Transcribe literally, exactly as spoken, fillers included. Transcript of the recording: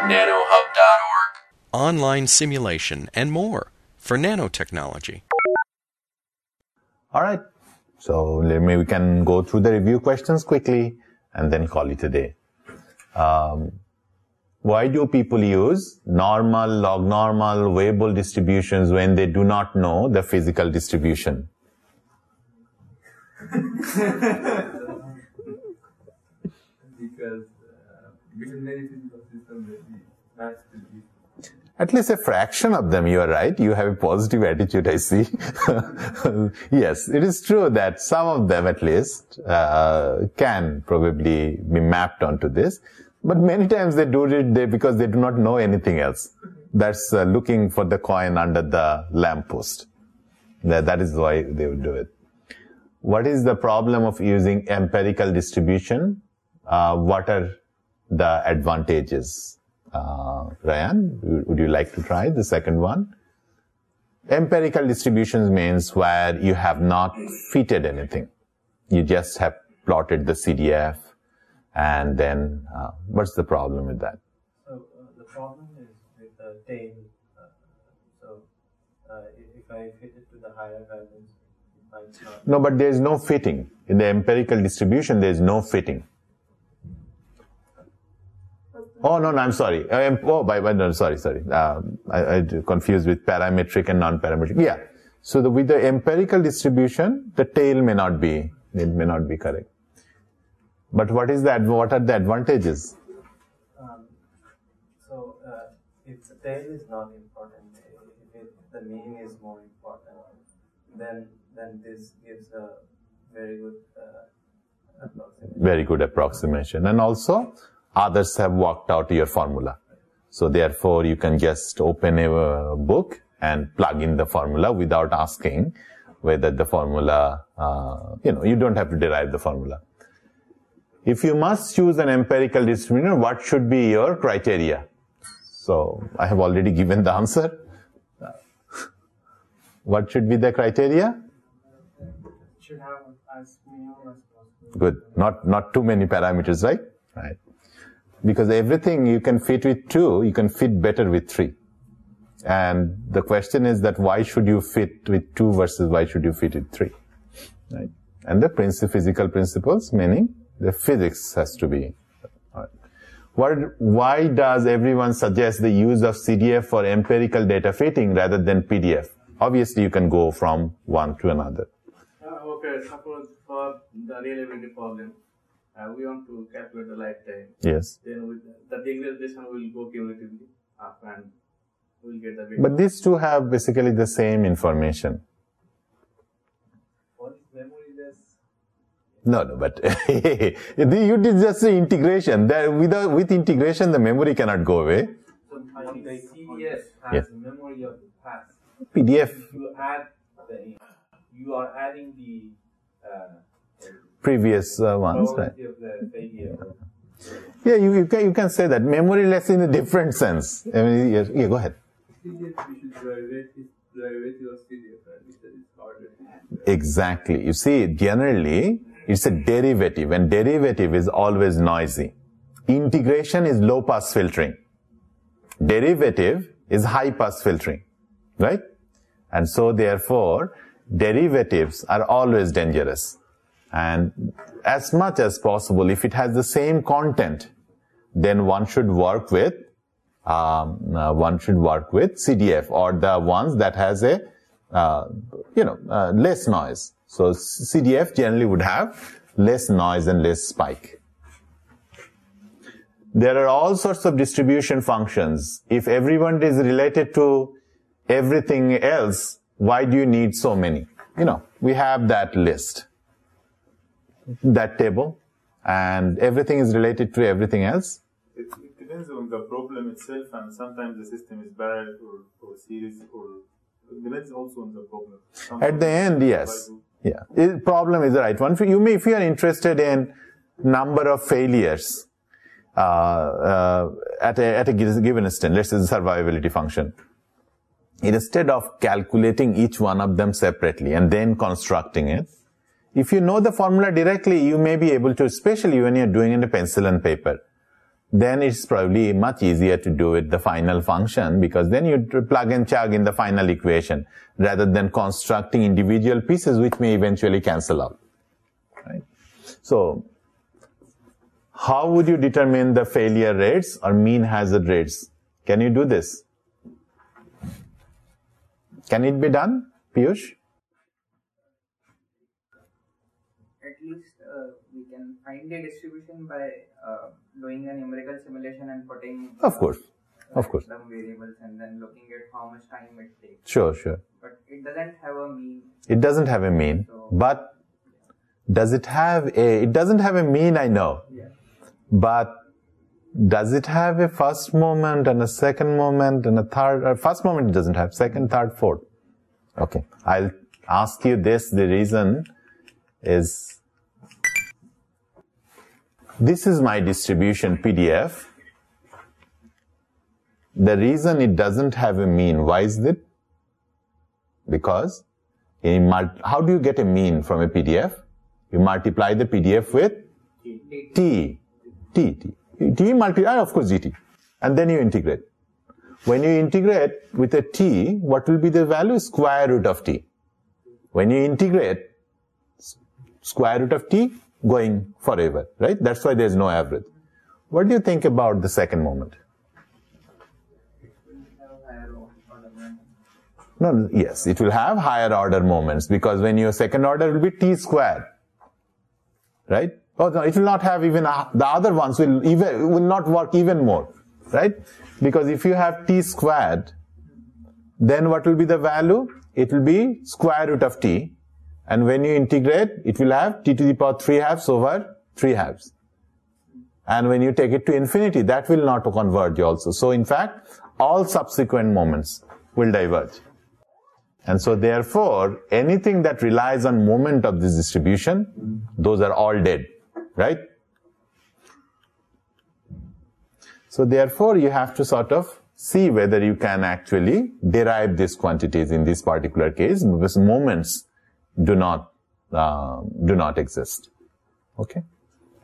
nanohub dot org. Online simulation and more for nanotechnology. All right. So maybe we can go through the review questions quickly and then call it a day. Um, why do people use normal, log normal, Weibull distributions when they do not know the physical distribution? Because uh, because many physical systems match to these. At least a fraction of them, you are right. You have a positive attitude, I see. Yes, it is true that some of them at least uh, can probably be mapped onto this. But many times they do it they, because they do not know anything else. That's uh, looking for the coin under the lamppost. That, that is why they would do it. What is the problem of using empirical distribution? Uh, what are the advantages? Uh, Ryan, would you like to try the second one? Empirical distributions means where you have not fitted anything. You just have plotted the C D F, and then uh, what's the problem with that? So uh, the problem is with the tail. Uh, so uh, if I fit it to the higher values, it might not. No, but there is no fitting. In the empirical distribution, there is no fitting. Oh, no, no, I'm sorry. Uh, oh, by, by, no, sorry, sorry. Uh, I, I confused with parametric and non-parametric. Yeah. So the, with the empirical distribution, the tail may not be, it may not be correct. But what is that? What are the advantages? Um, so uh, if the tail is not important, if it, the mean is more important, then then this gives a very good uh, approximation. Very good approximation. And also, others have worked out your formula. So therefore, you can just open a book and plug in the formula without asking whether the formula, uh, you know, you don't have to derive the formula. If you must choose an empirical distribution, what should be your criteria? So I have already given the answer. What should be the criteria? It should have as many as possible. Good. Not, not too many parameters, right? Right. Because everything you can fit with two, you can fit better with three. And the question is that why should you fit with two versus why should you fit with three? Right? And the princi- physical principles, meaning the physics has to be. Right. What, why does everyone suggest the use of C D F for empirical data fitting rather than P D F? Obviously, you can go from one to another. Uh, okay, suppose for the reliability problem, uh, we want to calculate the lifetime. Yes. Then with the degradation will go cumulatively up and we'll get the big. But these two have basically the same information. What is memoryless? No, no, but you did just the integration. That without, with integration, the memory cannot go away. So the C D F has Yes. memory of the past. P D F. If you add the, you are adding the uh, Previous uh, ones, right? probability of the failure. Yeah, you, you can you can say that memoryless in a different sense. I mean, yeah, yeah, go ahead. C D F, we should derivative, derivative of C D F, right? Because it's harder. Exactly. You see, generally, it's a derivative, and derivative is always noisy. Integration is low-pass filtering. Derivative is high-pass filtering, right? And so, therefore, derivatives are always dangerous. And as much as possible, if it has the same content, then one should work with, um, uh, one should work with C D F or the ones that has a, uh, you know, uh, less noise. So C D F generally would have less noise and less spike. There are all sorts of distribution functions. If everyone is related to everything else, why do you need so many? You know, we have that list, that table, and everything is related to everything else. It, it depends on the problem itself, and sometimes the system is parallel or, or series, or it depends also on the problem. Some At the end, yes. Yeah. The problem is the right one. You may, if you are interested in number of failures uh, uh, at, a, at a given instant, let's say the survivability function, instead of calculating each one of them separately and then constructing it, if you know the formula directly, you may be able to, especially when you're doing it in a pencil and paper, then it's probably much easier to do it the final function, because then you plug and chug in the final equation rather than constructing individual pieces which may eventually cancel out. Right? So, how would you determine the failure rates or mean hazard rates? Can you do this? Can it be done, Piyush? At least uh, we can find the distribution by uh, doing a numerical simulation and putting Of course, uh, of course. random variables and then looking at how much time it takes. Sure, sure. But it doesn't have a mean. It doesn't have a mean, So- but does it have a, it doesn't have a mean, I know, Yeah. but does it have a first moment and a second moment and a third, or first moment it doesn't have, second, third, fourth. Okay, I'll ask you this, the reason is, this is my distribution P D F. The reason it doesn't have a mean, why is it? Because in mul- how do you get a mean from a P D F? You multiply the P D F with T. T. T. T multiply, of course, G T. And then you integrate. When you integrate with a T, what will be the value? Square root of T. When you integrate, square root of T going forever, right? That's why there's no average. What do you think about the second moment? No, yes, it will have higher order moments, because when your second order will be T squared, right? Oh, no, it will not have even, a, the other ones will even, will not work even more, right? Because if you have T squared, then what will be the value? It will be square root of T. And when you integrate, it will have T to the power three halves over three halves. And when you take it to infinity, that will not converge also. So in fact, all subsequent moments will diverge. And so therefore, anything that relies on moment of this distribution, those are all dead, right? So therefore, you have to sort of see whether you can actually derive these quantities in this particular case, because moments do not, uh, do not exist. Okay?